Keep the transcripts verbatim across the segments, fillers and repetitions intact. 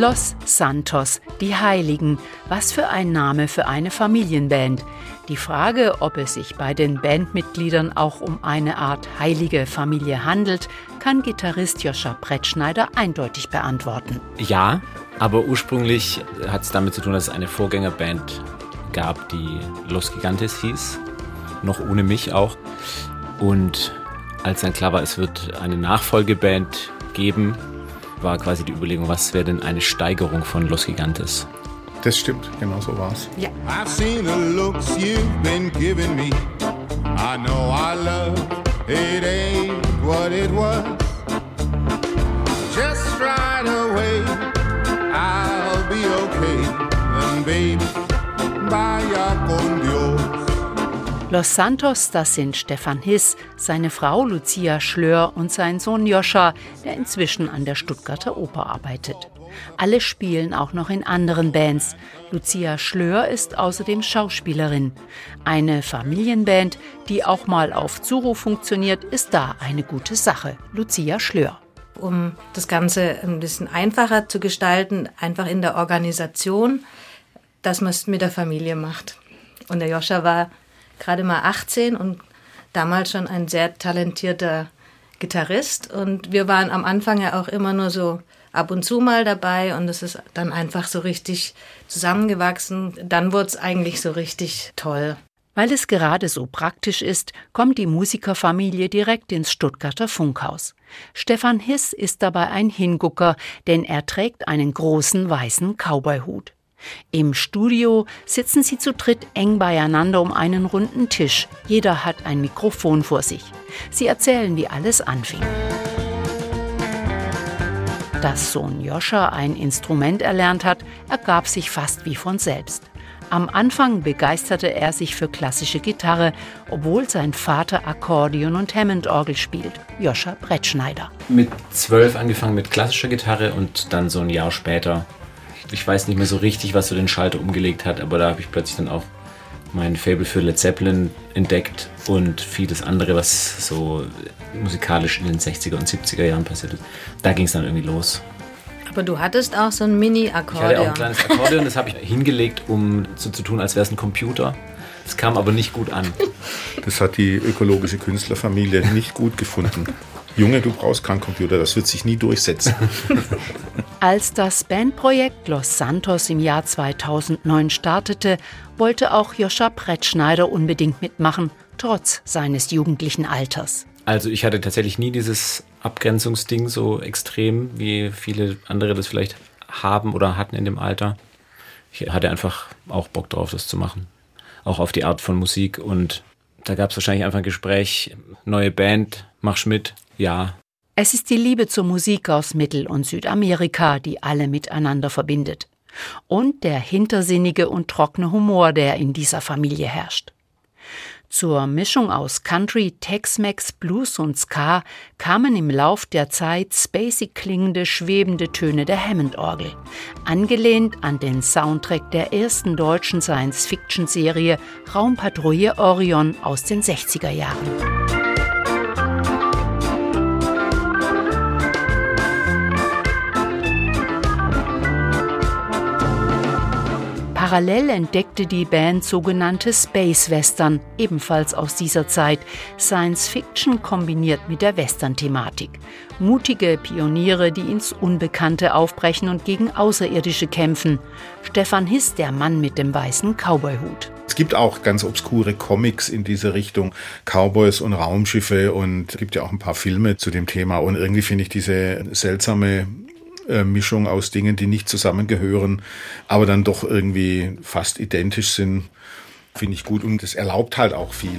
Los Santos, die Heiligen. Was für ein Name für eine Familienband. Die Frage, ob es sich bei den Bandmitgliedern auch um eine Art heilige Familie handelt, kann Gitarrist Joscha Brettschneider eindeutig beantworten. Ja, aber ursprünglich hat es damit zu tun, dass es eine Vorgängerband gab, die Los Gigantes hieß, noch ohne mich auch. Und als dann klar war, es wird eine Nachfolgeband geben, war quasi die Überlegung, was wäre denn eine Steigerung von Los Gigantes? Das stimmt, genau so war's. Ja. I've seen the looks you've been giving me. I know I love it ain't what it was. Just right away, I'll be okay. And baby, vaya con Dios. Los Santos, das sind Stefan Hiss, seine Frau Lucia Schlör und sein Sohn Joscha, der inzwischen an der Stuttgarter Oper arbeitet. Alle spielen auch noch in anderen Bands. Lucia Schlör ist außerdem Schauspielerin. Eine Familienband, die auch mal auf Zuruf funktioniert, ist da eine gute Sache. Lucia Schlör. Um das Ganze ein bisschen einfacher zu gestalten, einfach in der Organisation, dass man es mit der Familie macht. Und der Joscha war gerade mal achtzehn und damals schon ein sehr talentierter Gitarrist. Und wir waren am Anfang ja auch immer nur so ab und zu mal dabei und es ist dann einfach so richtig zusammengewachsen. Dann wurde es eigentlich so richtig toll. Weil es gerade so praktisch ist, kommt die Musikerfamilie direkt ins Stuttgarter Funkhaus. Stefan Hiss ist dabei ein Hingucker, denn er trägt einen großen weißen Cowboyhut. Im Studio sitzen sie zu dritt eng beieinander um einen runden Tisch. Jeder hat ein Mikrofon vor sich. Sie erzählen, wie alles anfing. Dass Sohn Joscha ein Instrument erlernt hat, ergab sich fast wie von selbst. Am Anfang begeisterte er sich für klassische Gitarre, obwohl sein Vater Akkordeon und Hammond-Orgel spielt. Joscha Brettschneider. Mit zwölf angefangen mit klassischer Gitarre und dann so ein Jahr später. Ich weiß nicht mehr so richtig, was so den Schalter umgelegt hat, aber da habe ich plötzlich dann auch mein Faible für Led Zeppelin entdeckt und vieles andere, was so musikalisch in den sechziger und siebziger Jahren passiert ist. Da ging es dann irgendwie los. Aber du hattest auch so ein Mini-Akkordeon. Ich hatte auch ein kleines Akkordeon, das habe ich hingelegt, um so zu tun, als wäre es ein Computer. Das kam aber nicht gut an. Das hat die ökologische Künstlerfamilie nicht gut gefunden. Junge, du brauchst keinen Computer, das wird sich nie durchsetzen. Als das Bandprojekt Los Santos im Jahr zweitausendneun startete, wollte auch Joscha Brettschneider unbedingt mitmachen, trotz seines jugendlichen Alters. Also ich hatte tatsächlich nie dieses Abgrenzungsding so extrem, wie viele andere das vielleicht haben oder hatten in dem Alter. Ich hatte einfach auch Bock drauf, das zu machen. Auch auf die Art von Musik. Und da gab es wahrscheinlich einfach ein Gespräch, neue Band, machst mit, ja. Es ist die Liebe zur Musik aus Mittel- und Südamerika, die alle miteinander verbindet. Und der hintersinnige und trockene Humor, der in dieser Familie herrscht. Zur Mischung aus Country, Tex-Mex, Blues und Ska kamen im Lauf der Zeit spacig klingende, schwebende Töne der Hammond-Orgel. Angelehnt an den Soundtrack der ersten deutschen Science-Fiction-Serie Raumpatrouille Orion aus den sechziger Jahren. Parallel entdeckte die Band sogenannte Space Western, ebenfalls aus dieser Zeit. Science Fiction kombiniert mit der Western-Thematik. Mutige Pioniere, die ins Unbekannte aufbrechen und gegen Außerirdische kämpfen. Stefan Hiss, der Mann mit dem weißen Cowboyhut. Es gibt auch ganz obskure Comics in diese Richtung, Cowboys und Raumschiffe, und es gibt ja auch ein paar Filme zu dem Thema. Und irgendwie finde ich diese seltsame Mischung aus Dingen, die nicht zusammengehören, aber dann doch irgendwie fast identisch sind, finde ich gut, und es erlaubt halt auch viel.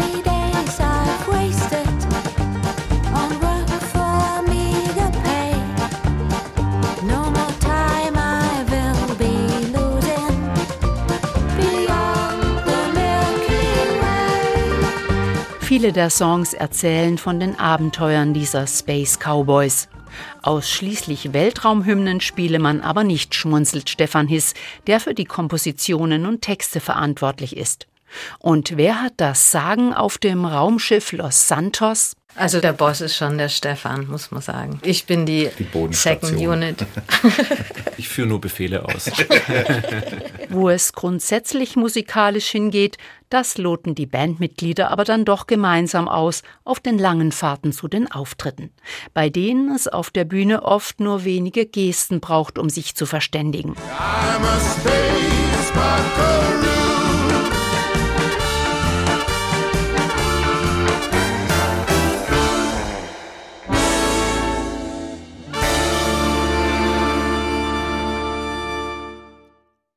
Viele der Songs erzählen von den Abenteuern dieser Space Cowboys. Ausschließlich Weltraumhymnen spiele man aber nicht, schmunzelt Stefan Hiss, der für die Kompositionen und Texte verantwortlich ist. Und wer hat das Sagen auf dem Raumschiff Los Santos? Also der Boss ist schon der Stefan, muss man sagen. Ich bin die, die Second Unit. Ich führe nur Befehle aus. Wo es grundsätzlich musikalisch hingeht, das loten die Bandmitglieder aber dann doch gemeinsam aus auf den langen Fahrten zu den Auftritten, bei denen es auf der Bühne oft nur wenige Gesten braucht, um sich zu verständigen. I'm a space buckaroo.